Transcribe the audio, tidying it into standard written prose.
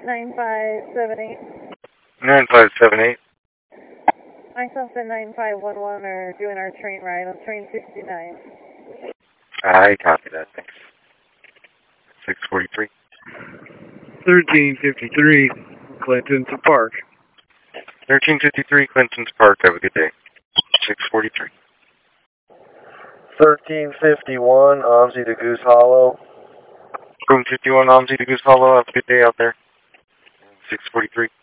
9578. 9578. Myself and 9511 are doing our train ride on train 69. I copy that, thanks. 643. 1353, Clinton's Park. 1353, Clinton's Park. Have a good day. 643. 1351, OMSI to Goose Hollow. Room 51, OMSI to Goose Hollow. Have a good day out there. 643.